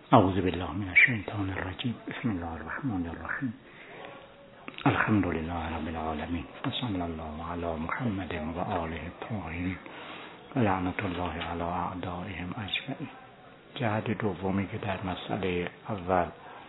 اعوذ بالله من الشیطان الرجیم. بسم الله الرحمن الرحیم. الحمد لله رب العالمین و صلی الله علی محمد و آله الطاهرین و لعنت الله علی اعدائهم اجمعین. جهت دومی که در مسئله اول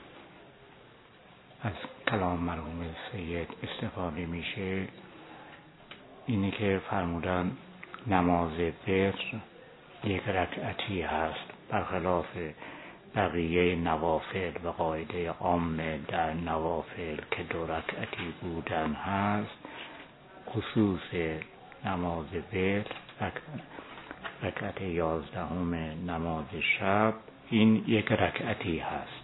از کلام مرحوم سید استفاده میشه اینه که فرمودن نماز وتر یک رکعتی هست، برخلاف بقیه نوافل و قاعده عامه در نوافل که 2 رکعتی بودن هست. خصوص نماز وتر رکعت 11 نماز شب این یک رکعتی هست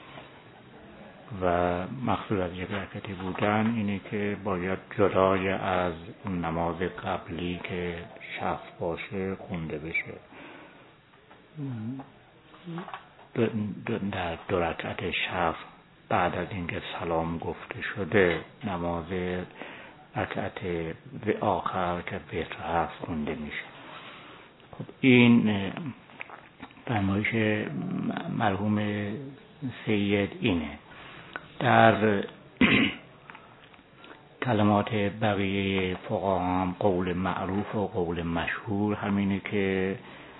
و مقصود از یک رکعتی بودن اینه که باید جدای از نماز قبلی که شب باشه خونده بشه. در 2 رکعت شب بعد از اینکه سلام گفته شده نماز رکعت آخر که وتر هست خونده میشه. خب این فرمایش مرحوم سید اینه. در کلمات بقیه فقها هم قول معروف و قول مشهور همینه که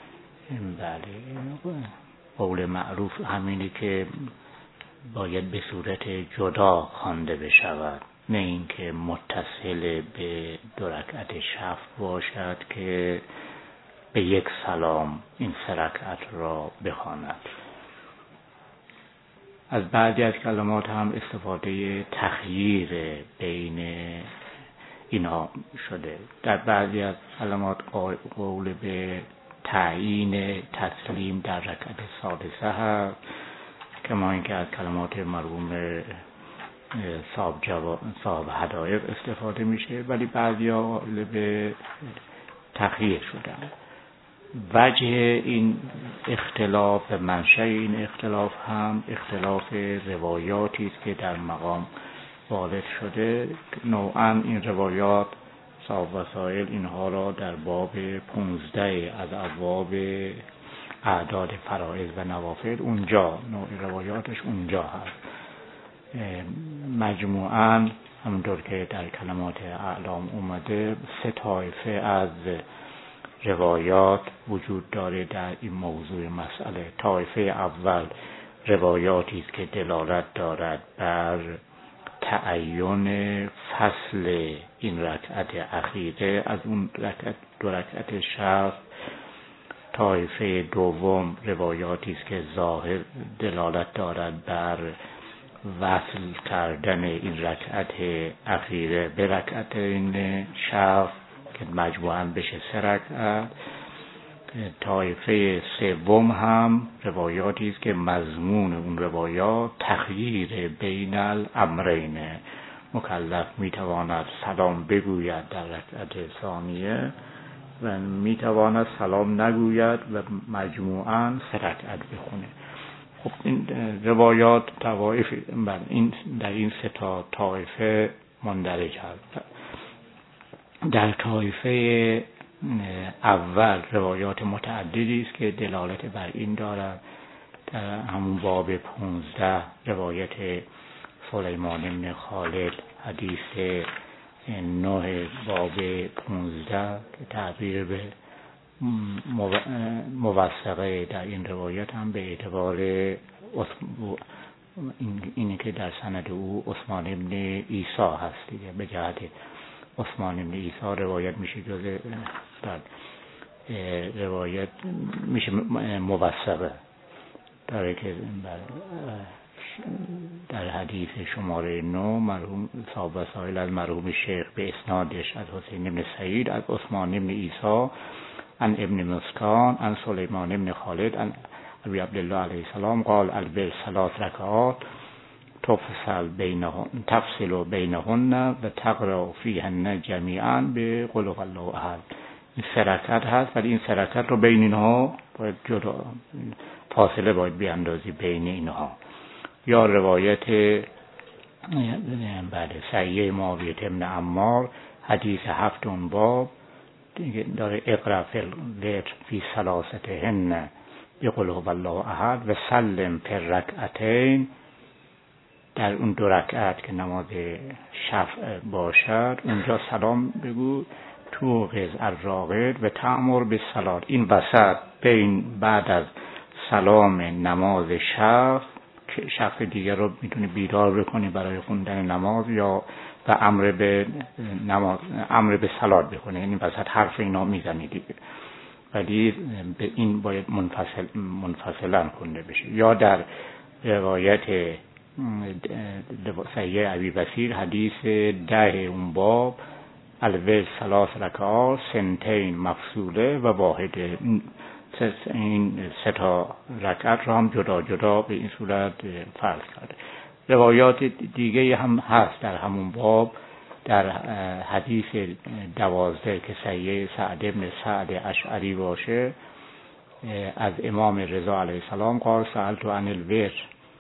قول معروف همینه که باید به صورت جدا خوانده بشود، نه اینکه متصل به 2 رکعت شب باشد که به یک سلام این 3 رکعت را بخواند. از بعضی از کلمات هم استفاده تخییر بین اینا شده. در بعضی از کلمات قول به تعیین تسلیم در رکعت سادسه هست، کما اینکه از کلمات مرحوم صاحب حدایق استفاده میشه، ولی بعضیا قول به تخییر شدن. وجه این اختلاف، منشأ این اختلاف هم اختلاف روایاتی است که در مقام وارد شده. نوعاً این روایات صاحب وسائل اینها را در باب 15 از ابواب اعداد فرائض و نوافل اونجا نوع روایاتش اونجا هست. مجموعاً همونطور که در کلمات اعلام اومده 3 طایفه از روایات وجود داره در این موضوع مسئله. طایفه اول روایاتی است که دلالت دارد بر تعین فصل این رکعت اخیره از اون 2 رکعت شب. طایفه دوم روایاتی است که ظاهر دلالت دارد بر وصل کردن این رکعت اخیره به رکعت این شب که مجموعاً بشه 3 رکعت. طایفه سوم هم روایاتی است که مضمون اون روایات تخییر بین الامرین، مکلف میتواند سلام بگوید در رکعت ثانیه و میتواند سلام نگوید و مجموعاً 3 رکعت بخونه. خب این روایات طوایف این در این 3 طایفه مندرج هست. در طایفه اول روایات متعددی است که دلالت بر این دارد. در همون باب 15 روایت سلیمان بن خالد، حدیث 9 باب 15 که تعبیر به موثقه در این روایت هم به اعتبار اینه که در سند او عثمان بن عیسی هست دیگه. به جهت عثمان بن عیسی روایت میشه جز روایت میشه موثقه داره که در حدیث شماره 9 مرحوم صاحب وسائل از مرحوم شیخ به اسنادش از حسین بن سعید از عثمان بن عیسی عن ابن مسکان عن سلیمان بن خالد عن ابی عبدالله علیه السلام قال البر 3 رکعات تفصل بینهن و تقرأ فیهن جمیعا به قل هو الله احد. این 3 رکعت هست، ولی این 3 رکعت رو بین اینها باید جدا فاصله باید بیاندازی بین اینها. یا روایت صحیح معاویه بن عمار حدیث 7 باب داره اقرأ فی الوتر فی ثلاثتهن بقل هو الله احد و سلم فی الرکعتین، در اون 2 رکعت که نماز شفع باشد اونجا سلام بگو. توقظ الراقد و تأمر بالصلاة، این وسط بین بعد از سلام نماز شفع که شخص دیگر رو میتونی بیدار بکنی برای خوندن نماز یا و امر به صلات بکنه، یعنی وسط حرف اینا میزنی دیگه، ولی به این باید منفصلا خونده بشه. یا در روایت صحیح ابی بصیر حدیث 10 اون باب، الوز 3 رکعات سنتین مفصوله و واحده، این 3 رکعت رو هم جدا جدا به این صورت فرض کرده. روایات دیگه هم هست در همون باب، در حدیث 12 که صحیح سعد بن سعد اشعری باشه، از امام رضا علیه السلام قال سألت عن الوتر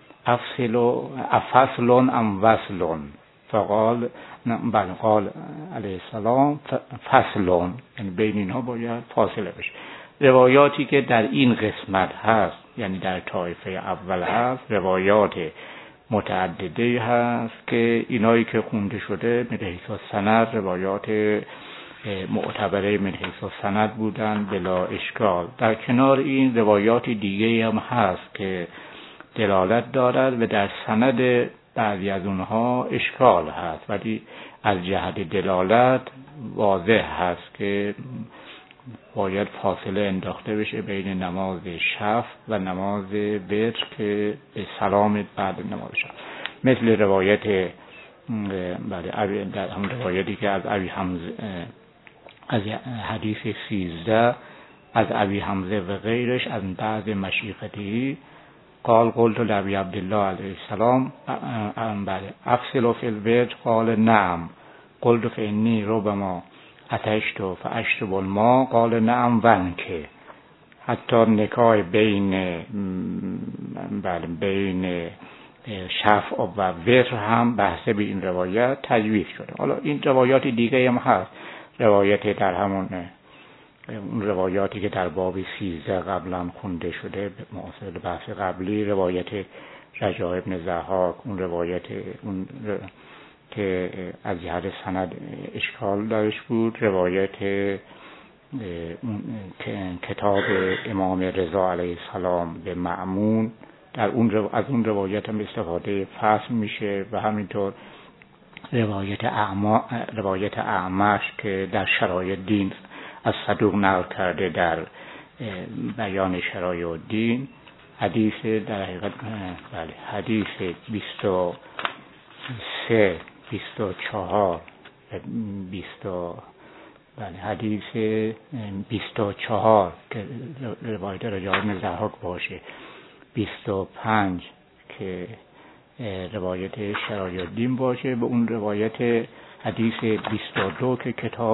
افصل ام وصل، فقال قال علیه السلام فصل، یعنی بین اینها باید فاصله بشه. روایاتی که در این قسمت هست، یعنی در طایفه اول هست، روایات متعدده هست که اینایی که خونده شده من حیث السند روایات معتبره من حیث السند بودن بلا اشکال. در کنار این روایات دیگه هم هست که دلالت دارد و در سند بعضی از اونها اشکال هست، ولی از جهت دلالت واضح هست که باید فاصله انداخته بشه بین نماز شفع و نماز وتر که به سلام بعد نماز شفع. مثل روایت در هم روایتی که از ابی حمزه، از حدیث 13 از ابی حمزه و غیرش از بعض مشیختی قال قلت لابی عبدالله علیه السلام افصل فی الوتر قال نعم قلت فانی ربما اتشت فاشرب الماء قال نعم ونکه. حتی نکای بین شفع و وتر هم بحث به این روایت تجویز شده. حالا این روایات دیگه هم هست، روایت در همون اون روایاتی که در باب 13 قبلا خونده شده به معاصر بحث قبلی، روایت رجاء ابن ضحاک، اون روایت اون که از جهت سند اشکال داشت بود، روایت کتاب امام رضا علیه السلام به مأمون، در اون از اون روایت هم استفاده فصل میشه و همینطور روایت اعمش که در شرایع دین از صدوق نقل کرده در بیان شرایع دین، حدیث در حقیقت حدیث 23 24 حدیث 24 که روایت رجاء بن ضحاک باشه، 25 که روایت شرایع دین باشه، به اون روایت حدیث 22 که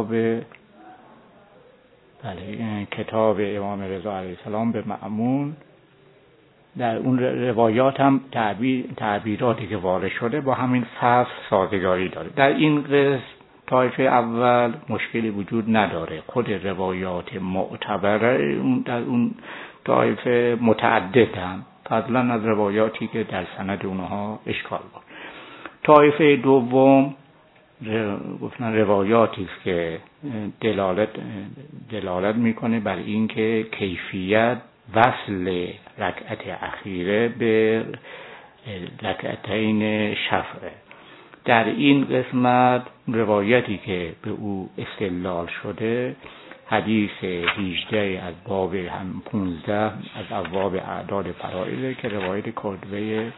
کتاب امام رضا علیه السلام به مأمون، در اون روایات هم تعبیراتی که وارد شده با همین فصل سازگاری داره. در این قسم طایفه اول مشکلی وجود نداره، خود روایات معتبره در اون طایفه متعددن، فضلا از روایاتی که در سند اونها اشکال بود. طایفه دوم گفتن روایاتی است که دلالت میکنه بر اینکه کیفیت وصل رکعت اخیره به رکعتین شفعه. در این قسمت روایتی که به او استدلال شده حدیث 18 از باب 15 از ابواب اعداد فرائض که روایت کردوی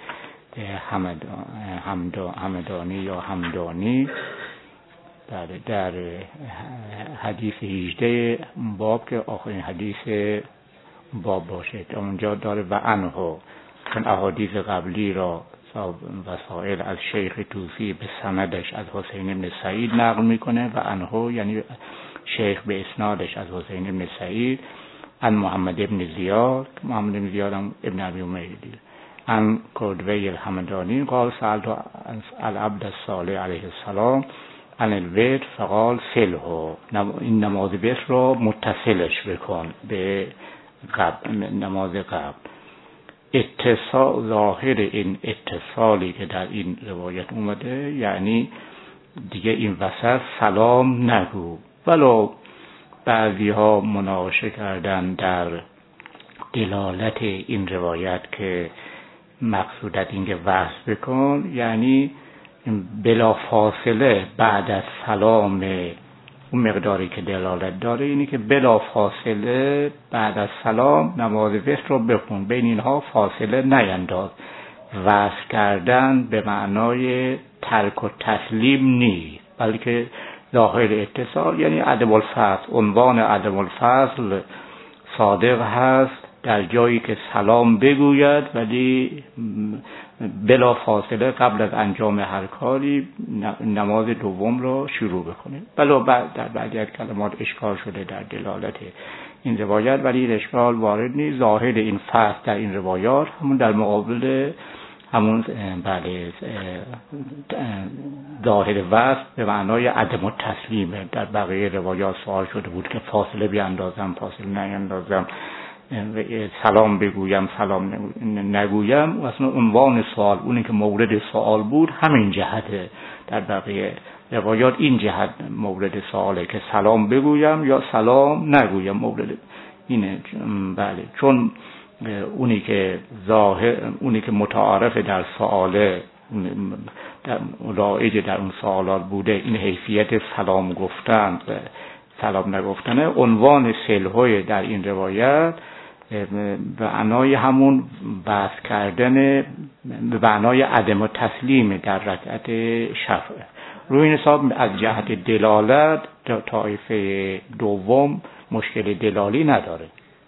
همدانی یا همدانی در حدیث 18 باب که آخرین حدیث باب باشه، اونجا داره و عنه، چون احادیث قبلی را وسائل از شیخ طوسی به سندش از حسین بن سعید نقل میکنه و عنه یعنی شیخ به اسنادش از حسین بن سعید عن محمد بن زیاد، محمد بن زیاد هم ابن ابی امیه عن کردوی الحمدانی قال سألت العبد الصالح علیه السلام عن الوتر فقال سله، این نماز وتر رو متصلش بکن به قبل اتصال، ظاهر این اتصالی که در این روایت اومده یعنی دیگه این وسط سلام نگو. ولو بعضی ها مناقشه کردن در دلالت این روایت که مقصودت این که وصل بکن، یعنی بلا فاصله بعد از سلام اون مقداری که دلالت داره اینی که بلا فاصله بعد از سلام نماز وتر رو بخون، بین اینها فاصله نینداز. وصل کردن به معنای ترک و تسلیم نیست، بلکه ظاهر اتصال یعنی عدم الفصل. عنوان عدم الفصل صادق هست در جایی که سلام بگوید ولی بلا فاصله قبل از انجام هر کاری نماز دوم رو شروع بکنه. بلا در بعضی از کلمات اشکال شده در دلالت این روایت، ولی این اشکال وارد نیست. ظاهر این فصل در این روایات همون در مقابل همون ظاهر وصل به معنای عدم التسلیمه. در بقیه روایات سوال شده بود که فاصله بیاندازم، فاصله نیاندازم، سلام بگویم، سلام نگویم. اصلا عنوان سوال، اونی که مورد سوال بود همین جهته. در بقیه روایات این جهت مورد سواله که سلام بگویم یا سلام نگویم، مورد اینه. بله، چون اونی که ظاهر، اونی که متعارف در سواله، در رایج در اون سوالات بوده، این حیثیت سلام گفتن سلام نگفتنه. عنوان سلهوی در این روایت به معنای همون بحث کردن، به معنای عدم تسلیم در رکعت شفع. روی این حساب از جهت دلالت طایفه دوم مشکل دلالی نداره.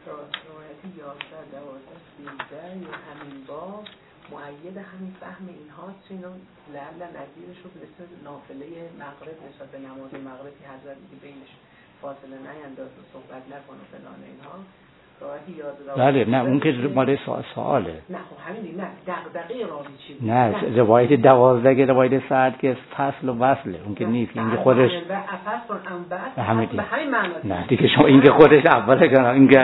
مؤید همین فهم اینها اینو لعل نظیرش رو مثل نافله مغرب نسبت به نماز مغرب که حضرت دیگه بینش فاصله نینداز و صحبت نکن و فلان اینها راحتی یاد داره. بله، نه اون که مال سواله. نه خب همین نه دغدغه راوی چی بود؟ نه روایت 12 که روایت سعد که فصل و وصله، اون که نیست. این که خودش به همین معنی. نه دیگه شما این که خودش اوله کنه، این که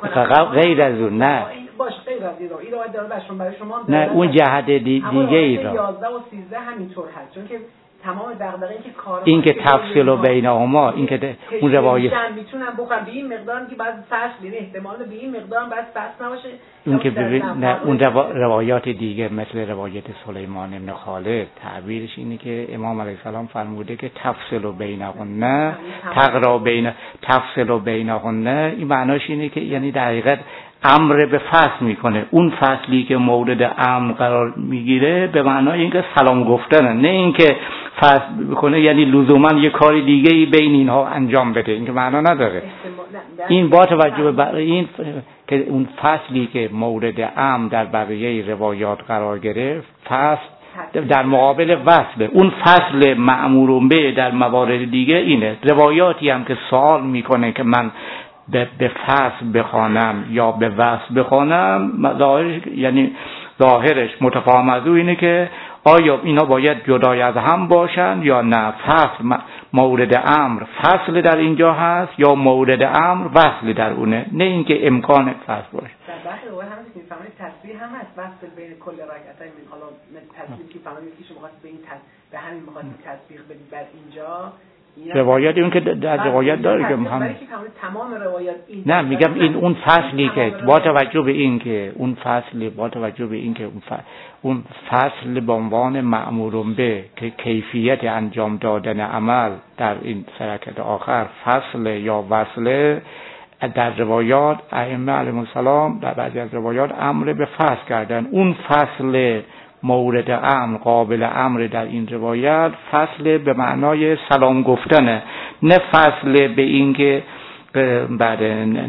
غیر از اون. نه باش غیر از این رو داره برای شما. نه اون جهت دیگه ای را 11 و 13 همینطور هست، چون که تمام دغدغه این که کار این که تفصیل و بینهما، این که اون روایت میتونم بخوام به این مقدار که بعد فصل، یعنی احتمال به این مقدار بعد فصل نباشه. این که نه اون روایات دیگه مثل روایت سلیمان بن خالد تعبیرش اینه که امام علیه السلام فرموده که تفصیل و بینهن تقرا بین تفصیل و بینهن. این معناش اینه که یعنی در حقیقت امر به فصل میکنه. اون فصلی که مورد امر قرار میگیره به معنای اینکه سلام گفتنه، نه اینکه فصل بکنه یعنی لزوما یه کار دیگه ای بین اینها انجام بده. این که معنا نداره. این با توجه به این که اون فصلی که مورد امر در بقیه روایات قرار گرفت فصل در مقابل وصله. اون فصل مأمور به در موارد دیگه اینه. روایاتی هم که سوال میکنه که من به فصل بخوانم یا به وصل بخوانم، یعنی ظاهرش متفاهم از او اینه که آیا اینا باید جدای از هم باشن یا نه. فصل مورد امر فصل در اینجا هست یا مورد امر وصل در اونه، نه اینکه امکان فصل باشه. در برخی روایات هم که میفهمید تصریح هم هست وصل بین کل رکعتین. من حالا تصریح که فهمید که شما خواست به این به همین مخاطب تصریح بدید بر اینجا روایت اون که در روایت داره که هم تمام روایات این. نه میگم این اون فصلی که با توجه به این که اون فصل، با توجه به این که اون فصل به عنوان مأمور به که کیفیت انجام دادن عمل در این رکعت آخر فصل یا وصل، در روایات ائمه علیهم السلام در بعضی از روایات امر به فصل کردن. اون فصل مورد امر قابل امر در این روایت فصل به معنای سلام گفتنه، نه فصل به این که بعد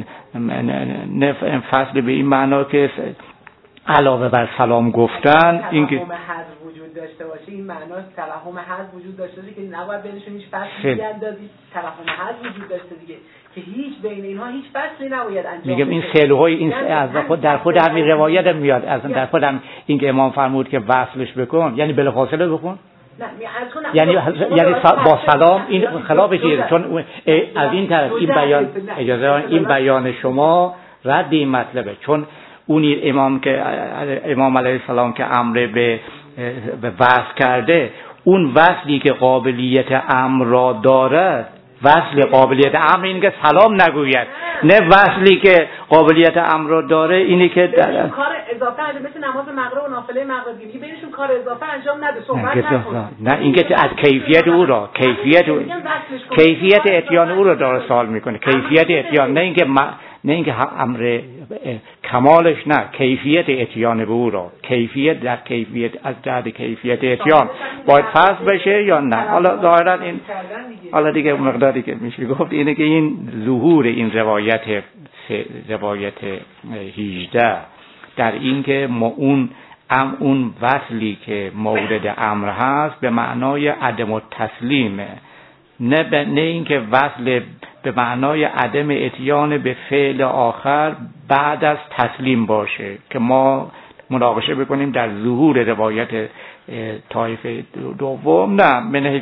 نه فصل به این معنا که علاوه بر سلام گفتن این که حذف وجود داشته باشه. این معناست توهم حذف وجود داشته باشه که نباید بینشون هیچ فصلی بیاندازید. توهم حذف وجود داشته دیگه که هیچ بین اینها هیچ فصلی نباید انجام بشه. میگم این سلوهای این از خود در خود همین روایت میاد، از در خودم این که امام فرمود که وصلش بکن یعنی بلافاصله بکن. یعنی با سلام این خلافش چون از این طرف این بیان اجازه این بیان شما رد این مطلبه، چون اون امام علیه السلام که امر به وصل کرده، اون وصلی که قابلیت امر را دارد، وصل قابلیت امر اینه که سلام نگوید، نه وصلی که قابلیت امر را داره اینه که کار اضافه انجام، مثل نماز مغرب و نافله مغرب دیگه بینشون کار اضافه انجام نده، صحبت نکنه. نه اینکه از کیفیت او را، کیفیت اتیان او را داره سوال میکنه، کیفیت اتیان، نه اینکه امر کمالش، نه کیفیت اتیان به او را، کیفیت در کیفیت از جهت کیفیت اتیان باید فرض بشه یا نه. حالا ظاهرا این حالا دیگه مقداری که میشه گفت اینه که این ظهور این روایت 18 در این که ما اون وصلی که مورد امر هست به معنای عدم التسلیمه، نه اینکه وصل به معنای عدم اتیان به فعل آخر بعد از تسلیم باشه که ما مناقشه بکنیم در ظهور روایت طایفه دوم. نه،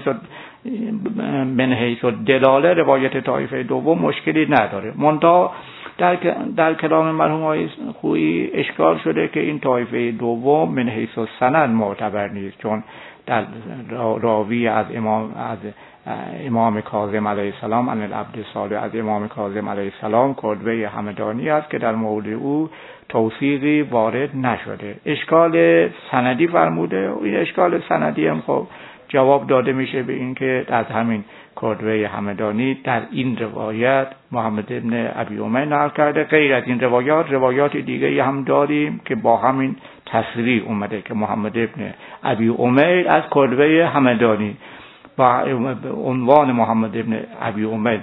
من حیث دلاله روایت طایفه دوم مشکلی نداره، منتها در کلام مرحوم آقای خویی اشکال شده که این طایفه دوم من حیث سند معتبر نیست، چون در راوی از امام کاظم علیه السلام عن العبد صالح، از امام کاظم علیه السلام کردوه همدانی است که در مورد او توثیقی وارد نشده. اشکال سندی فرموده، این اشکال سندی هم خب جواب داده میشه به این که از همین کردوه همدانی در این روایت محمد ابن ابی امیر نقل کرده. غیر از این روایات دیگه هم داریم که با همین تصریح اومده که محمد ابن ابی امیر از کردوه همدانی با عنوان محمد ابن ابی امیر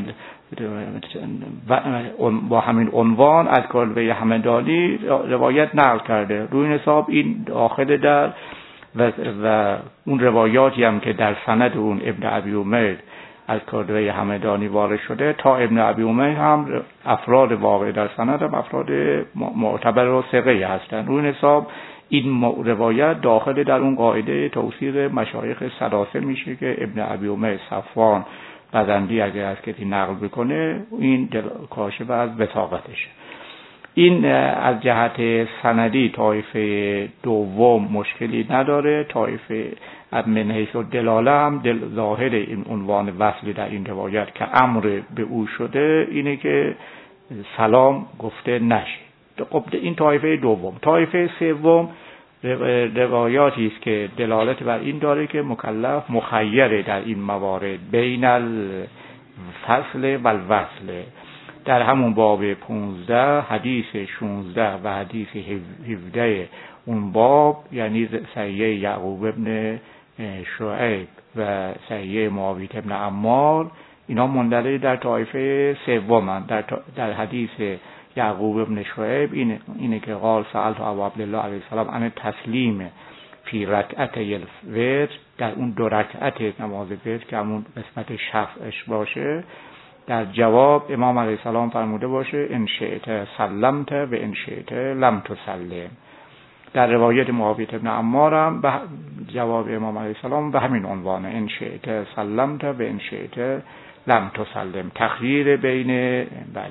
با همین عنوان از کردوه همدانی روایت نقل کرده. روی این حساب این داخل در و اون روایاتی هم که در سند اون ابن ابی امیر از کردوه همدانی وارد شده، تا ابن ابی امیر هم افراد واقع در سند هم افراد معتبر و ثقه هستند. روی این حساب این روایت داخل در اون قاعده توثیق مشایخ ثلاثه میشه که ابن ابی امیر، صفوان، بزندی اگر از کسی نقل بکنه این کاشف از وثاقتشه. این از جهت سندی طایفه دوم مشکلی نداره. طایفه من حیث دلاله هم ظاهر این عنوان وصلی در این روایت که امر به او شده اینه که سلام گفته نشه. خب این طایفه دوم. طایفه سوم روایاتی است که دلالت بر این داره که مکلف مخیره در این موارد بین الفصل و الوصل. در همون باب 15 حدیث 16 و حدیث 17 اون باب، یعنی صحیح یعقوب ابن شعیب و صحیح معاویه ابن عمار، اینا مندرج در طایفه سومن. در حدیث یعقوب ابن شعیب اینه که قال سألت ابا عبدالله علیه السلام عن تسلیم فی رکعتي الوتر، در اون دو رکعت نماز وتر که همون قسمت شفعش باشه، در جواب امام علیه السلام فرموده باشه ان شئت سلمت و ان شئت لم تسلم. در روایت معاویه ابن عمار هم به جواب امام علیه السلام به همین عنوانه ان شئت سلمت و ان شئت لم تسلم. تخییر بین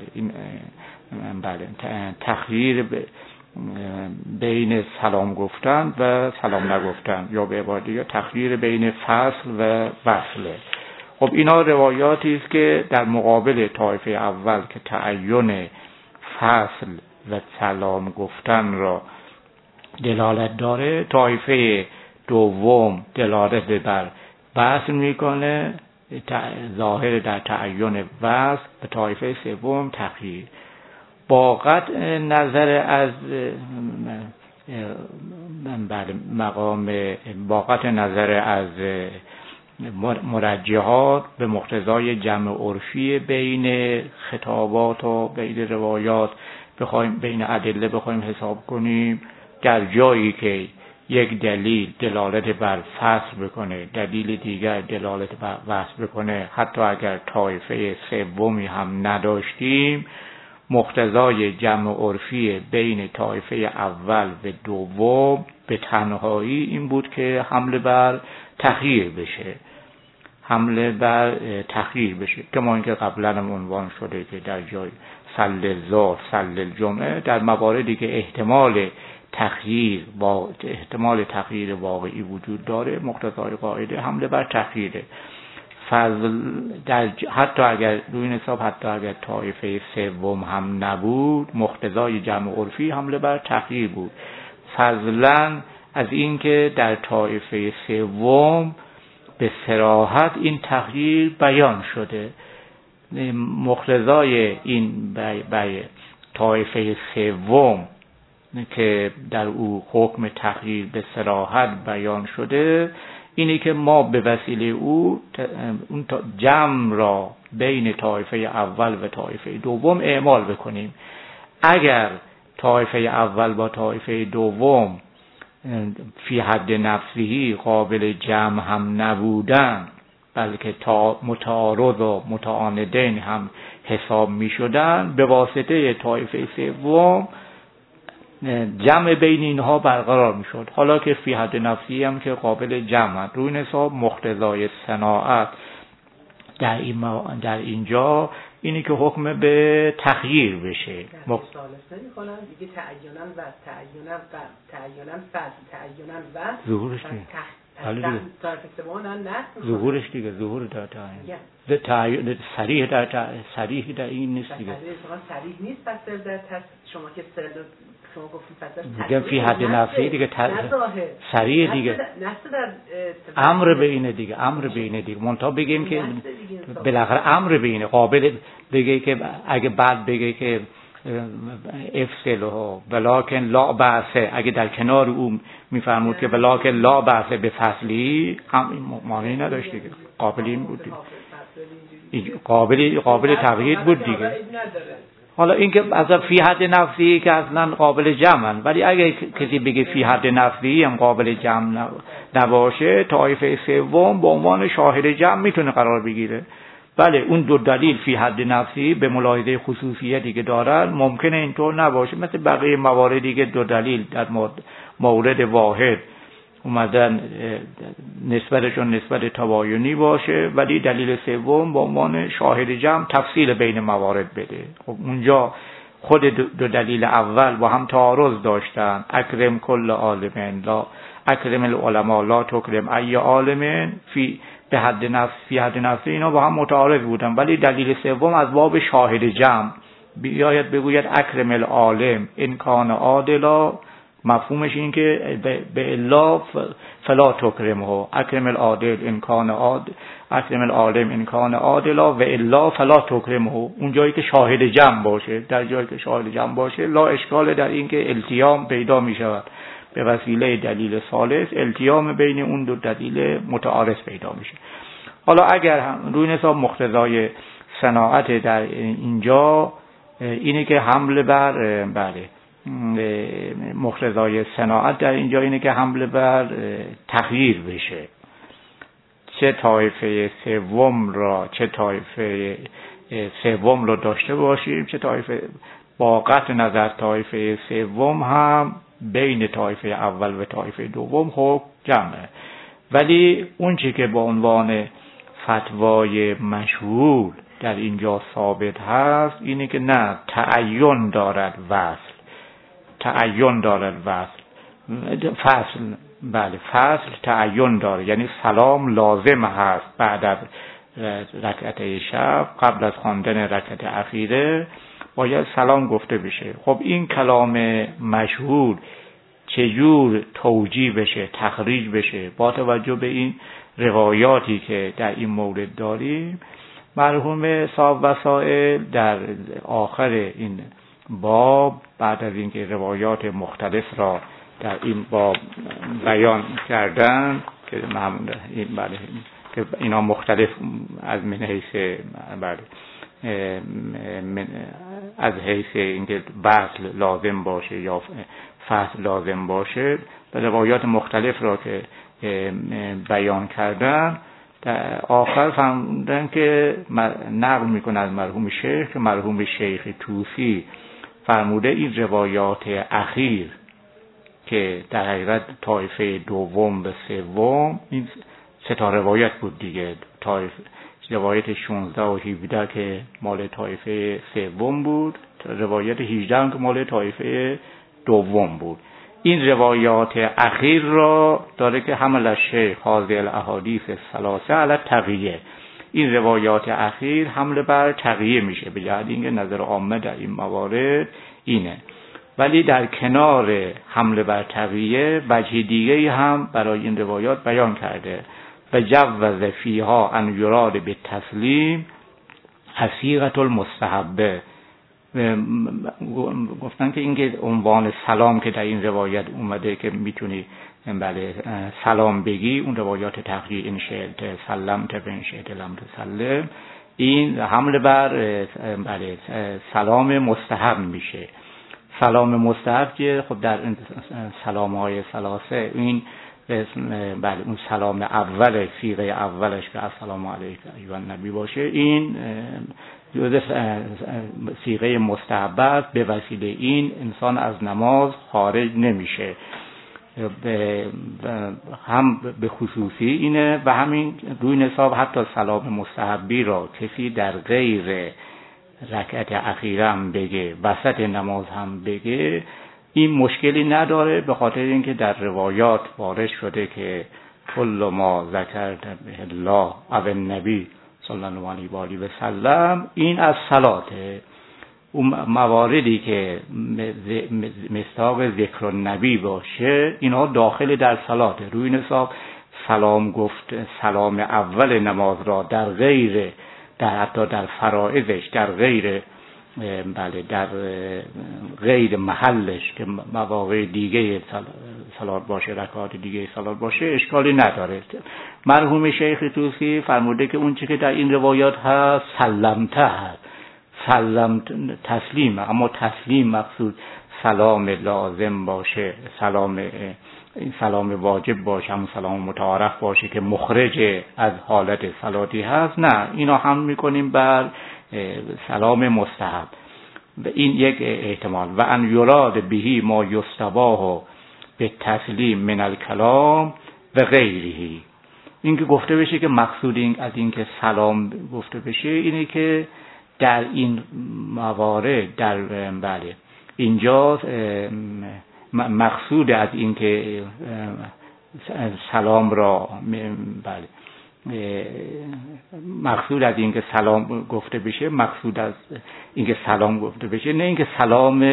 تخییر بین سلام گفتن و سلام نگفتن، یا به عبارت دیگه تخییر بین فصل و وصله. خب اینا روایاتی است که در مقابل طایفه اول که تعین فصل و سلام گفتن را دلالت داره، طایفه دوم دلالت بر وصل میکنه، ظاهر در تعین وصل، و طایفه سوم تخییر. با قطع نظر از مرجحات به مقتضای جمع عرفی بین خطابات و بین روایات بخوایم بین ادله بخوایم حساب کنیم، در جایی که یک دلیل دلالت بر فصل بکنه، دلیل دیگر دلالت بر وصل بکنه، حتی اگر طایفه سومی هم نداشتیم، مقتضای جمع عرفی بین طایفه اول و دوم به تنهایی این بود که حمله بر تخییر بشه، که ما اینکه قبلا هم عنوان شده که در جای سل الظهر سل الجمعه در مواردی که احتمال تغییر واقعی وجود داره مقتضای قاعده حمله بر تغییره. فضل حتی اگر روی این حساب حتی اگر طایفه سوم هم نبود مقتضای جمع عرفی حمله بر تغییر بود، فضلا از این که در طایفه سوم به صراحت این تغییر بیان شده. مقتضای این طایفه سوم که در او حکم تغییر به صراحت بیان شده اینی که ما به وسیله او اون جمع را بین طایفه اول و طایفه دوم اعمال بکنیم. اگر طایفه اول با طایفه دوم فی حد نفسهی قابل جمع هم نبودن بلکه متعارض و متعاندین هم حساب می شدن، به واسطه طایفه سوم جمع بین اینها برقرار می شد. حالا که فی حد نفسی هم که قابل جمع، روی این حساب مقتضای صناعت در اینجا اینی که حکم به تغییر بشه. مثالش نمی‌کنن دیگه تعییناً و ظهورش ظهورش دیگه ظهور در تعیین صریح در این نیست دیگه. صریح نیست پس در شما که شما گفتید دیگه فی حد نفسی دیگه صریح دیگه امر بینه دیگه منتها بگیم که بالاخره امر بینه قابل بگه که اگه بعد بگه که افصله ولکن لا بأسه، اگه در کنار او میفرمود که ولکن لا بأسه به فصلی معنی نداشت دیگه، قابل این بود دیگه، قابل تغییر بود دیگه. حالا این که از فی حد نفسی که اصلا قابل جمعن، ولی اگه کسی بگه فی حد نفسی هم قابل جمع نباشه طایفه سوم به عنوان شاهد جمع میتونه قرار بگیره. بله اون دو دلیل فی حد نفسی به ملاحظه خصوصیتی که دارن ممکنه اینطور نباشه، مثل بقیه مواردی که دو دلیل در مورد واحد اومدن نسبتشون نسبت تباینی باشه ولی دلیل سوم به عنوان شاهد جمع تفصیل بین موارد بده. خب اونجا خود دو دلیل اول با هم تعارض داشتن، اکرم کل عالمین لا اکرم العلماء لا تکرم ای عالمین فی حد نفس اینا با هم متعارض بودن، ولی دلیل سوم از باب شاهد جمع بیاید بگوید اکرم العالم ان کان عادلا، مفهومش این که به الا فلا تکرمه، اکرم العادل ان کان عادل اکرم العالم ان کان عادلا و الا فلا تکرمه. اون جایی که شاهد جمع باشه، در جایی که شاهد جمع باشه لا اشکال در این که التیام پیدا می شود به وسیله دلیل ثالث، التیام بین اون دو دلیل متعارض پیدا میشه. حالا اگر روی حساب مقتضای صناعت در اینجا اینه که حمله بر مقتضای صناعت در اینجا اینه که حمله بر تغییر بشه، چه طایفه سوم رو داشته باشیم چه طایفه، با قطع نظر طایفه سوم هم بین طایفه اول و طایفه دوم حکم جمعه. ولی اون چی که با عنوان فتوای مشهور در اینجا ثابت هست اینه که نه، تعین دارد وصل فصل تعین داره، یعنی سلام لازم هست بعد از رکعت شب قبل از خواندن رکعت اخیره باید سلام گفته بشه. خب این کلام مشهور چجور توجیه بشه، تخریج بشه با توجه به این روایاتی که در این مورد داریم؟ مرحوم صاحب وسائل در آخر این باب بعد از اینکه روایات مختلف را در این باب بیان کردن که که اینا مختلف از من حیث از حیث اینکه وصل لازم باشه یا فصل لازم باشه، و روایات مختلف را که بیان کردن در آخر فهمیدن که نقل میکنه از مرحوم شیخ که مرحوم شیخ توسی فرموده این روایات اخیر که در حقیقت طایفه دوم و سوم، این سه تا روایت بود دیگه، روایت 16 و 17 که مال طایفه سوم بود، روایت 18 که مال طایفه دوم بود. این روایات اخیر را داره که حمل الشیخ هذه الاحادیث الثلاثه علی التقیه. این روایات اخیر حمل بر تقیه میشه، به جهت اینکه نظر عامه در این موارد اینه. ولی در کنار حمل بر تقیه وجه دیگه هم برای این روایات بیان کرده و جوز فیها ان یراد بالتسلیم صیغه المستحبه. گفتن که اینکه عنوان سلام که در این روایت اومده که میتونی بله سلام بگی، اون روایات تقیه ان شئت سلمت و ان شئت لم تسلم، این حمل بر بله سلام مستحب میشه. سلام مستحب که خب در سلام‌های ثلاثه این بله اون سلام اول صیغه اولش که السلام علیک ایها النبی باشه، این جزء صیغه مستحب، به وسیله این انسان از نماز خارج نمیشه. هم به خصوصی اینه و همین روی نصاب حتی سلام مستحبی را کسی در غیر رکعت اخیره هم بگه، وسط نماز هم بگه، این مشکلی نداره، به خاطر اینکه در روایات وارد شده که کل ما ذکرت به الله او النبی صلی الله علیه و سلم این از صلاته. اون مواردی که مصداق ذکر النبی باشه اینها داخل در صلاته. روی نصاب سلام گفت، سلام اول نماز را در غیر، در حتی در فرائضش در غیر بله در غیر محلش که مواقع دیگه صلات باشه، رکعات دیگه صلات باشه، اشکالی نداره. مرحوم شیخ طوسی فرموده که اون چیزی که در این روایات هست سلمته هست، سلم تسلیمه، اما تسلیم مقصود سلام لازم باشه، سلام واجب باشه، هم سلام متعارف باشه که مخرج از حالت صلاتی هست. نه، اینا هم میکنیم بر سلام مستحب. این یک احتمال. و ان یراد بهی ما یستباح به تسلیم من الکلام و غیره. این که گفته بشه که مقصود این از این که سلام گفته بشه اینه که در این موارد در بله اینجا مقصود از این که سلام را بله مقصود از این که سلام گفته بشه، مقصود از این که سلام گفته بشه نه اینکه سلام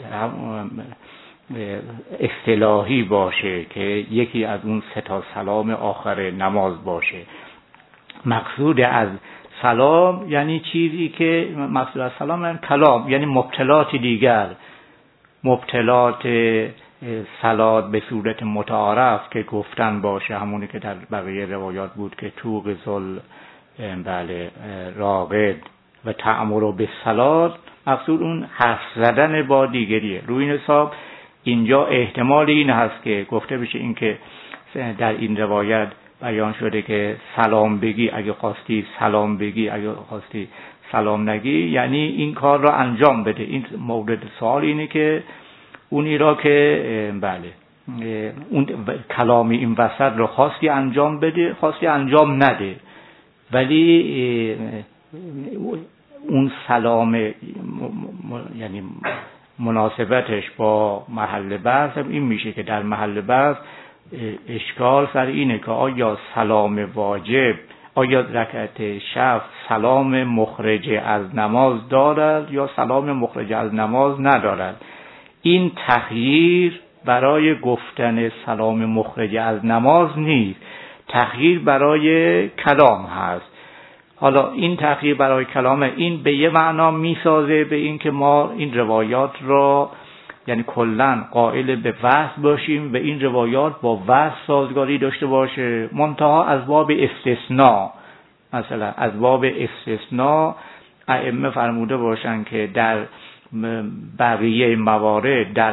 اصطلاحی باشه که یکی از اون سه تا سلام آخر نماز باشه. مقصود از سلام یعنی چیزی که مقصود از سلام یعنی کلام، یعنی مبتلات دیگر، مبتلات صلات به صورت متعارف که گفتن باشه، همونی که در بقیه روایات بود که تو غزل بله راغد و تعمر به صلات، مقصود اون حرف زدن با دیگریه. روی حساب اینجا احتمال این هست که گفته بشه این که در این روایت بیان شده که سلام بگی اگه خواستی سلام بگی، اگه خواستی سلام نگی، یعنی این کار را انجام بده. این مورد سوال اینه که اونی را که بله اون کلامی این وسط رو خواستی انجام بده، خواستی انجام نده، ولی اون سلام یعنی مناسبتش با محل بحث این میشه که در محل بحث اشکال سر اینه که آیا سلام واجب، آیا رکعت شفع سلام مخرج از نماز دارد یا سلام مخرج از نماز ندارد. این تغییر برای گفتن سلام مخرج از نماز نیست، تغییر برای کلام هست. حالا این تغییر برای کلام این به یه معنا میسازه به این که ما این روایات را یعنی کلن قائل به وصل باشیم و این روایات با وصل سازگاری داشته باشه، منتها از باب استثناء، مثلا از باب استثناء ائمه فرموده باشن که در بقیه موارد در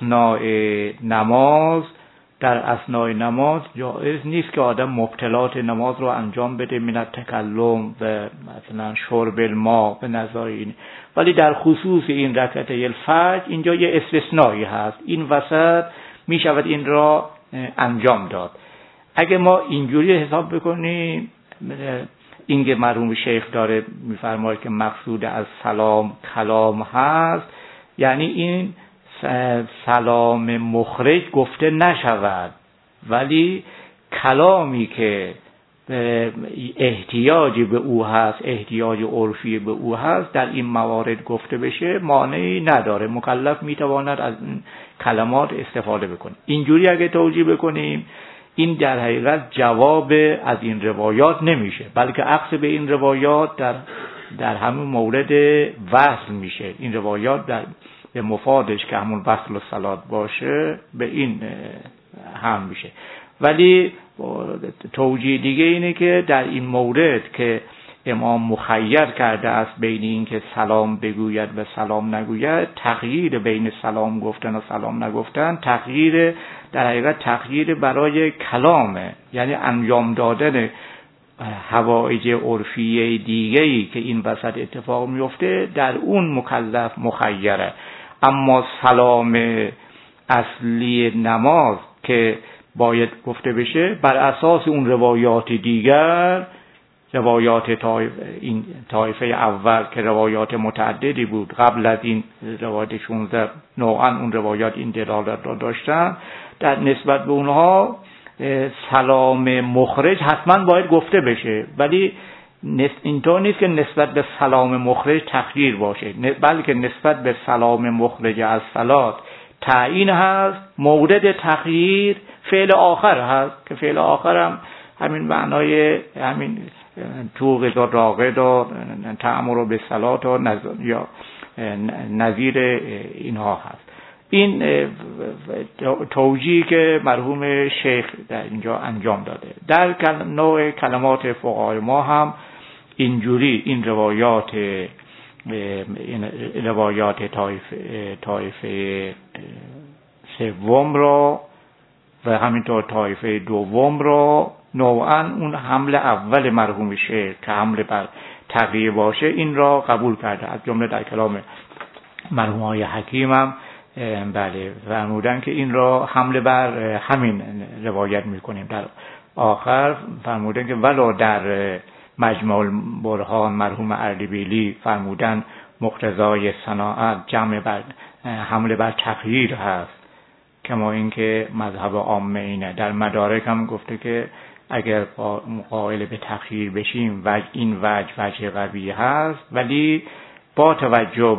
اثناء نماز جایز نیست که آدم مبتلات نماز رو انجام بده، من التکلم و مثلا شرب الماء و نظایر. ولی در خصوص این رکعت الفجر اینجا یه استثنایی هست، این وسط می شود این را انجام داد. اگه ما اینجوری حساب بکنیم این که مرحوم شیخ داره میفرماید که مقصود از سلام کلام هست، یعنی این سلام مخرج گفته نشود، ولی کلامی که احتیاجی به او هست، احتیاج عرفی به او هست، در این موارد گفته بشه مانعی نداره. مکلف میتواند از این کلمات استفاده بکنه. اینجوری اگه توجیه بکنیم این در حقیقت جواب از این روایات نمیشه، بلکه عکس به این روایات در همون مورد وصل میشه. این روایات به مفادش که همون وصل و صلات باشه به این هم میشه. ولی توجیه دیگه اینه که در این مورد که امام مخیر کرده است بین این که سلام بگوید و سلام نگوید، تغییر بین سلام گفتن و سلام نگفتن تغییر در حقیقت تغییر برای کلامه، یعنی انجام دادن حوائج عرفی دیگه‌ای که این وسط اتفاق میفته در اون مکلف مخیره. اما سلام اصلی نماز که باید گفته بشه بر اساس اون روایات دیگر، روایات این طایفه اول که روایات متعددی بود قبل از این روایت 16 نوعا اون روایات این دلالت را داشتن، در نسبت به اونها سلام مخرج حتما باید گفته بشه، ولی اینطور نیست که نسبت به سلام مخرج تخییر باشه، بلکه نسبت به سلام مخرج از صلات تعیین هست، مورد تخییر فعل آخر هست که فعل آخر هم همین معنای همین توقید و راقد و تأمر به صلات و یا نظیر اینها هست. این توجیهی که مرحوم شیخ در اینجا انجام داده. در نوع کلمات فقهای ما هم اینجوری این روایات طایفه سوم را و همینطور طایفه دوم را نوعا اون حمل اول مرحوم شیخ که حمل بر تقیه باشه این را قبول کرده. از جمله در کلام مرحوم های حکیم هم بله فرمودن که این را حمل بر همین روایت میکنیم. در آخر فرمودن که ولو در مجمع البرهان مرحوم اردبیلی فرمودن مقتضای صناعت جمع بر حمل بر تغییر هست، کما اینکه مذهب عامه اینه. در مدارک هم گفته که اگر قائل به تغییر بشیم این وجه قوی هست، ولی با توجه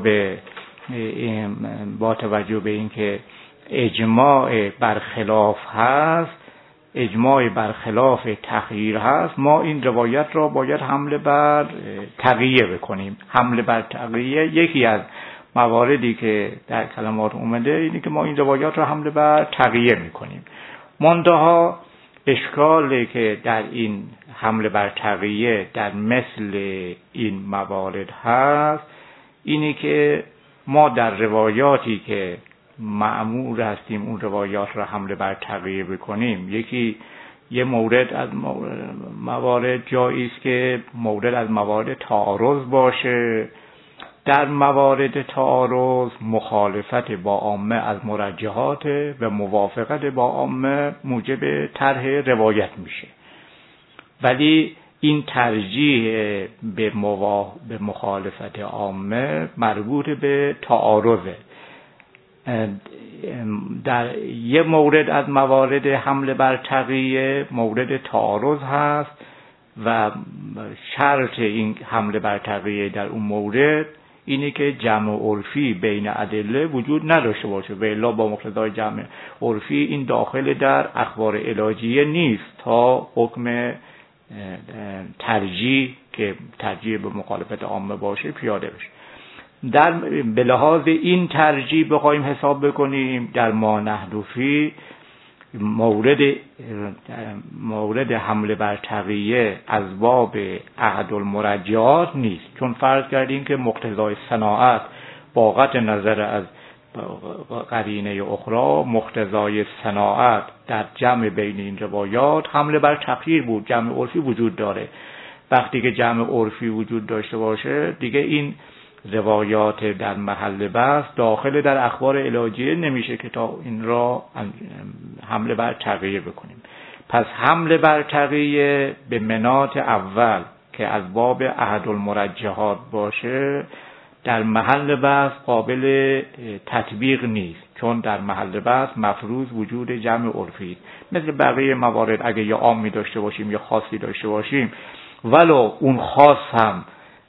به اینکه اجماع برخلاف هست، اجماع برخلاف تغییر هست، ما این روایت را باید حمل بر تقیه بکنیم. حمل بر تقیه یکی از مواردی که در کلمات اومده اینه که ما این روایات را حمل بر تقیه میکنیم. منتها اشکالی که در این حمل بر تقیه در مثل این موارد هست اینه که ما در روایاتی که مأمور هستیم اون روایات را حمل بر تقیه بکنیم، یه مورد از موارد جایی است که مورد از موارد تعارض باشه. در موارد تعارض مخالفت با عامه از مرجحات و موافقت با عامه موجب طرح روایت میشه، ولی این ترجیح به مخالفت عامه مربوط به تعارضه. در یه مورد از موارد حمل بر تقیه مورد تعارض هست و شرط این حمل بر تقیه در اون مورد اینه که جمع عرفی بین ادله وجود نداشته باشه، و الا با مقتضای جمع عرفی این داخل در اخبار علاجیه نیست تا حکم ترجیح که ترجیح به مخالفت عامه باشه پیاده بشه. به لحاظ این ترجیح بخوایم حساب بکنیم در ما نحدفی مورد حمله بر تقیه از باب احد المرجحات نیست، چون فرض کردیم که مقتضای صناعت با قطع نظر از قرینه اخرى مقتضای صناعت در جمع بین این روایات حمله بر تغییر بود، جمع عرفی وجود داره. وقتی که جمع عرفی وجود داشته باشه دیگه این روایات در محل بحث داخل در اخبار علاجیه نمیشه که تا این را حمله بر تقیه بکنیم. پس حمله بر تقیه به مناط اول که از باب احد المرجحات باشه در محل بحث قابل تطبیق نیست، چون در محل بحث مفروض وجود جمع عرفی. مثل بقیه موارد اگه یا عامی داشته باشیم یا خاصی داشته باشیم، ولو اون خاص هم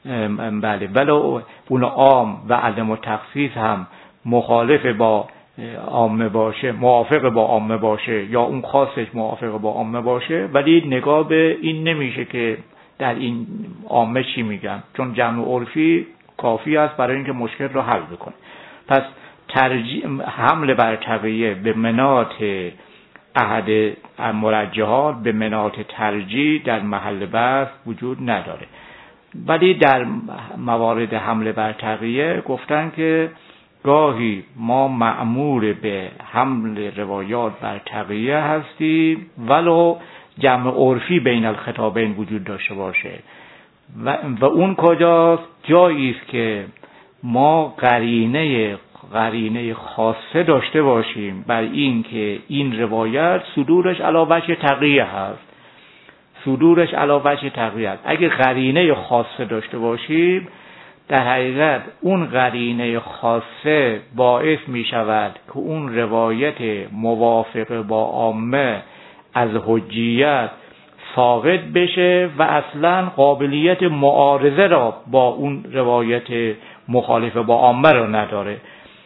ولو اون عام و عدم التخصیص هم مخالف با عامه باشه، موافق با عامه باشه، یا اون خاصش موافق با عامه باشه، ولی نگاه به این نمیشه که در این عامه چی میگن، چون جمع عرفی کافی است برای اینکه مشکل رو حل بکنه. پس حمل بر تقیه به مناط احد مرجحات به مناط ترجیح در محل بحث وجود نداره. ولی در موارد حمل بر تقیه گفتن که گاهی ما مأمور به حمل روایات بر تقیه هستیم ولو جمع عرفی بین الخطابین وجود داشته باشه. و اون کجاست؟ جایی است که ما قرینه خاصه داشته باشیم بر این که این روایت صدورش علی وجه تقیه هست، صدورش علی وجه تقیه هست. اگه قرینه خاصه داشته باشیم، در حقیقت اون قرینه خاصه باعث می شود که اون روایت موافق با عامه از حجیت ساقط بشه و اصلا قابلیت معارضه را با اون روایت مخالف با عامه را نداره.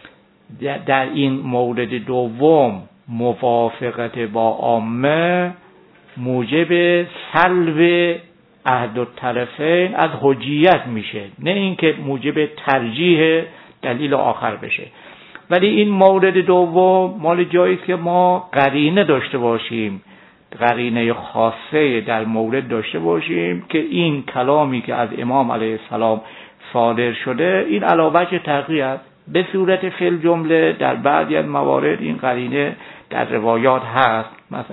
در این مورد دوم موافقت با عامه موجب سلب احد الطرفین از حجیت میشه، نه اینکه موجب ترجیح دلیل آخر بشه. ولی این مورد دوم مال جایی است که ما قرینه داشته باشیم، قرینه خاصه در مورد داشته باشیم که این کلامی که از امام علیه السلام صادر شده این علی وجه تقیه است. به صورت فی الجمله در بعضی از موارد این قرینه در روایات هست، مثلا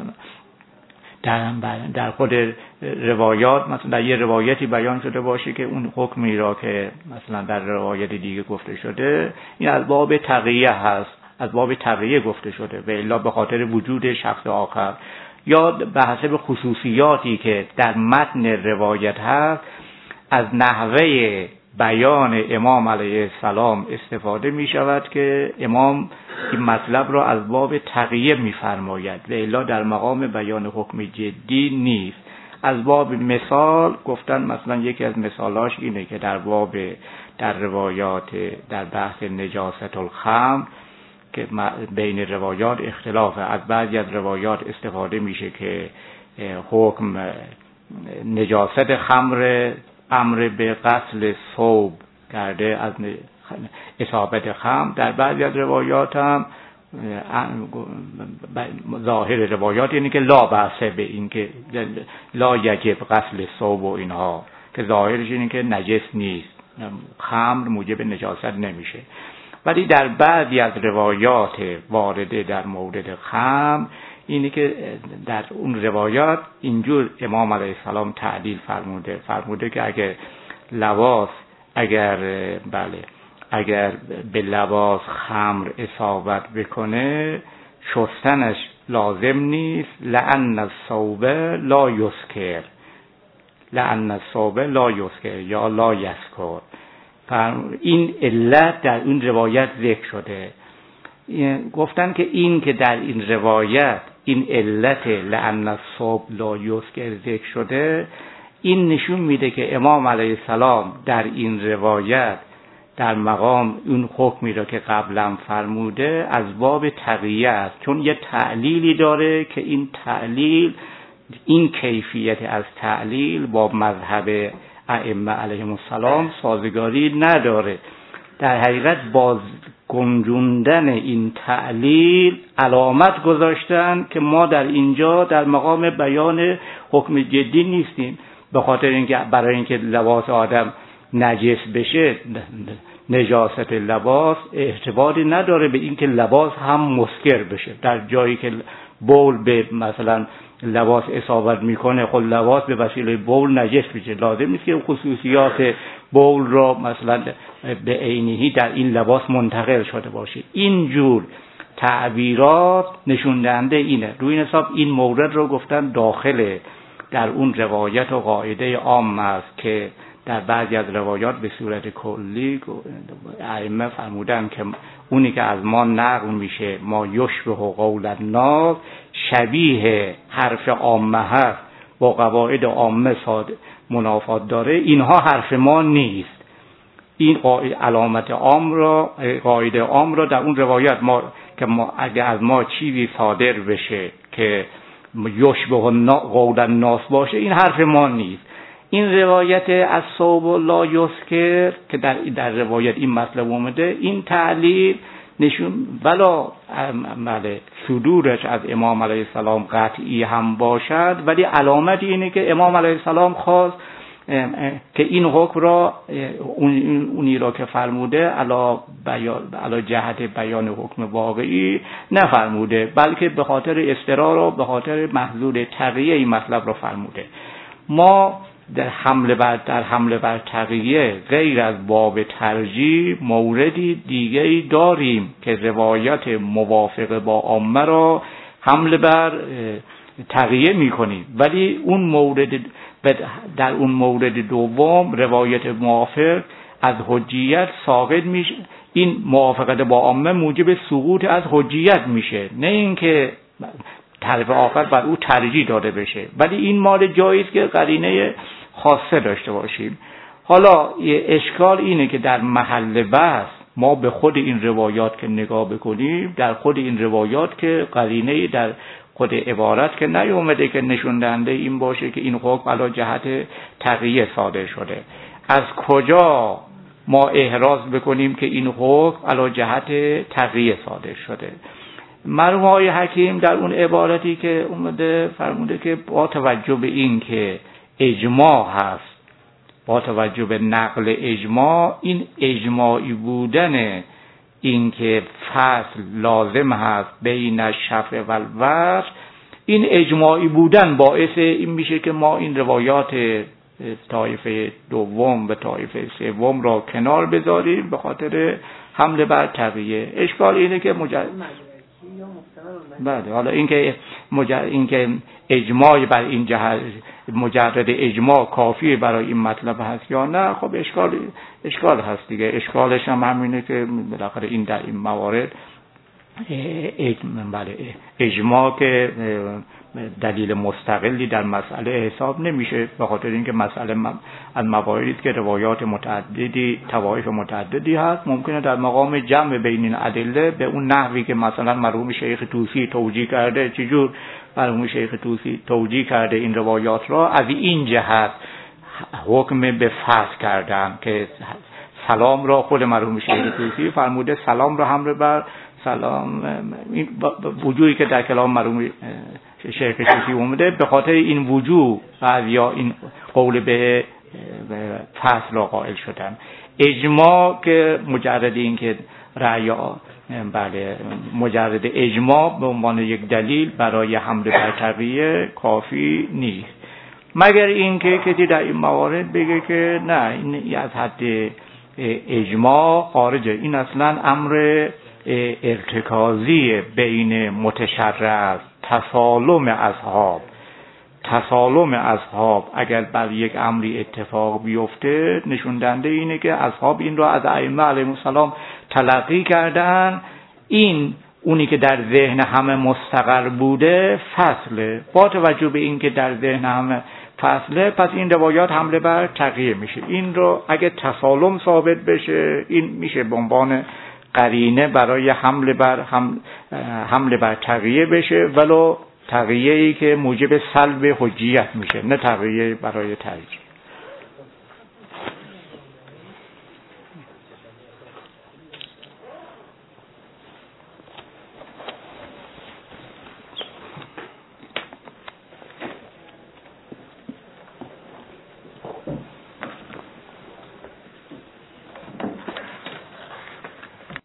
در خود روایات، مثلا در یه روایتی بیان شده باشه که اون حکمی را که مثلا در روایت دیگه گفته شده این از باب تقیه هست، از باب تقیه گفته شده و الا به خاطر وجود شخص آخر یا به حسب خصوصیاتی که در متن روایت هست از نحوه بیان امام علیه السلام استفاده می شود که امام این مطلب را از باب تقیه می فرماید و الا در مقام بیان حکم جدی نیست. از باب مثال گفتن، مثلا یکی از مثالاش اینه که در روایات در بحث نجاست الخمر که بین روایات اختلافه، از بعضی از روایات استفاده میشه که حکم نجاست خمر امر به غسل ثوب کرده از اصابت خمر. در بعضی از روایات هم ظاهر روایات یعنی که لا بأسه به این که لا یجب غسل ثوب و اینها، که ظاهرش اینه که نجس نیست، خمر موجب نجاست نمیشه. ولی در بعضی از روایات وارده در مورد خمر اینی که در اون روایات اینجور امام علیه السلام تعلیل فرموده که اگر به لباس خمر اصابت بکنه شستنش لازم نیست، لأن الثوب لا یسکر یا لا یسکر. این علت در این روایت ذکر شده. گفتن که این که در این روایت این علت لأن الثوب لا یسکر ذکر شده، این نشون میده که امام علیه السلام در این روایت در مقام اون حکمی را که قبلا فرموده از باب تقیه است، چون یه تعلیلی داره که این تعلیل، این کیفیت از تعلیل با مذهب ائمه علیهم السلام سازگاری نداره. در حقیقت باز گنجوندن این تعلیل علامت گذاشتن که ما در اینجا در مقام بیان حکم جدی نیستیم، به خاطر اینکه برای اینکه لباس آدم نجس بشه نجاست لباس ارتباطی نداره به اینکه لباس هم مسکر بشه. در جایی که بول به مثلا لباس اصابت میکنه، خود لباس به وسیله بول نجس میشه، لازم نیست که خصوصیات بول را مثلا به عینی در این لباس منتقل شده باشه. اینجور تعبیرات نشون دهنده اینه. روی این حساب این مورد رو گفتن داخل در اون روایت و قاعده عام است که در بعضی از روایات به صورت کلی ائمه فرمودن که اونی که از ما نقل میشه ما یشبه قول الناس، شبیه حرف عامه هست، با قواعد عامه منافات داره، اینها حرف ما نیست. این علامت عام را، قاعده عام را در اون روایت که اگه از ما چیزی صادر بشه که یشبه قول الناس باشه، این حرف ما نیست. این روایت از صوب لا یذکر که در روایت این مطلب اومده، این تعلیل نشون ولا صدورش از امام علیه السلام قطعی هم باشد، ولی علامت اینه که امام علیه السلام خواست که این حکم را اونی را که فرموده علا جهت بیان حکم واقعی نفرموده، بلکه به خاطر اضطرار و به خاطر محذور تقیه این مطلب را فرموده. ما در حمله بر تقیه غیر از باب ترجیح موردی دیگری داریم که روایت موافق با عامه را حمله بر تقیه می‌کنیم، ولی در اون مورد دوم روایت موافق از حجیت ساقط میشه. این موافقت با عامه موجب سقوط از حجیت میشه، نه اینکه طرف آخر بر او ترجیح داده بشه، ولی این مال جاییست که قرینه خاصه داشته باشیم. حالا اشکال اینه که در محل بحث ما به خود این روایات که نگاه بکنیم، در خود این روایات که قرینه در خود عبارت که نیومده که نشون دهنده این باشه که این حکم علی جهت تقیه صادر شده. از کجا ما احراز بکنیم که این حکم علی جهت تقیه صادر شده؟ مرحوم آقای حکیم در اون عبارتی که اومده فرموده که با توجه به این که اجماع هست، با توجه به نقل اجماع، این اجماعی بودن این که فصل لازم هست بین الشفع و الوتر، این اجماعی بودن باعث این میشه که ما این روایات طایفه دوم و طایفه سوم را کنار بذاریم به خاطر حمله بر تقیه. اشکال اینه که بله، حالا اینکه اجماع بر این جهت مجرد اجماع کافی برای این مطلب هست یا نه، خب اشکال هست دیگه. اشکالش هم همینه که بالاخره این در این موارد اجماع که دلیل مستقلی در مسئله حساب نمیشه، به خاطر اینکه مسئله از مواردی که روایات متعددی طوایف متعددی هست، ممکنه در مقام جمع بین این ادله به اون نحوی که مثلا مرحوم شیخ طوسی توجیه کرده، چجور مرحوم شیخ طوسی توجیه کرده این روایات را، از این جهت حکم به فصل کردن که سلام را خود مرحوم شیخ طوسی فرموده سلام را حمله بر سلام، این وجوهی که در کلام مرحوم شیخ طوسی اومده به خاطر این وجوه یا این قول به فصل را قائل شدن. اجماع که مجرد این که مجرد اجماع به عنوان یک دلیل برای حمله بر تقیه کافی نیست، مگر اینکه کسی در این موارد بگه که نه، این از حد اجماع خارجه، این اصلا امر ارتکازی بین متشرع است. تسالم اصحاب اگر بر یک امری اتفاق بیفته، نشون دهنده اینه که اصحاب این را از ائمه علیهم السلام تلقی کردن، این اونی که در ذهن همه مستقر بوده فصله. با توجه به این که در ذهن همه فصله، پس این روایات حمله بر تقیه میشه. این رو اگه تسالم ثابت بشه، این میشه به عنوان قرینه برای حمله بر تقیه بشه، ولو تقیه‌ای که موجب سلب حجیت میشه، نه تقیه برای ترجیح.